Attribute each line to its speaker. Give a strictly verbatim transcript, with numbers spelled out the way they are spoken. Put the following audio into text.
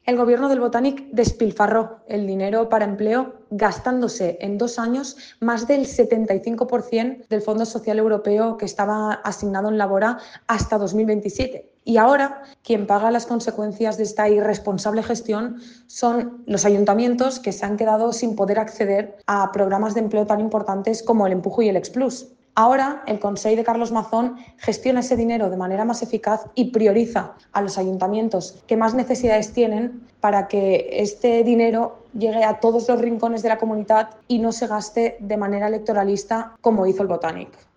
Speaker 1: El gobierno del Botànic despilfarró el dinero para empleo gastándose en dos años más del setenta y cinco por ciento del Fondo Social Europeo que estaba asignado en Labora hasta dos mil veintisiete. Y ahora quien paga las consecuencias de esta irresponsable gestión son los ayuntamientos, que se han quedado sin poder acceder a programas de empleo tan importantes como el Empujo y el Explus. Ahora el Consell de Carlos Mazón gestiona ese dinero de manera más eficaz y prioriza a los ayuntamientos que más necesidades tienen para que este dinero llegue a todos los rincones de la comunidad y no se gaste de manera electoralista como hizo el Botànic.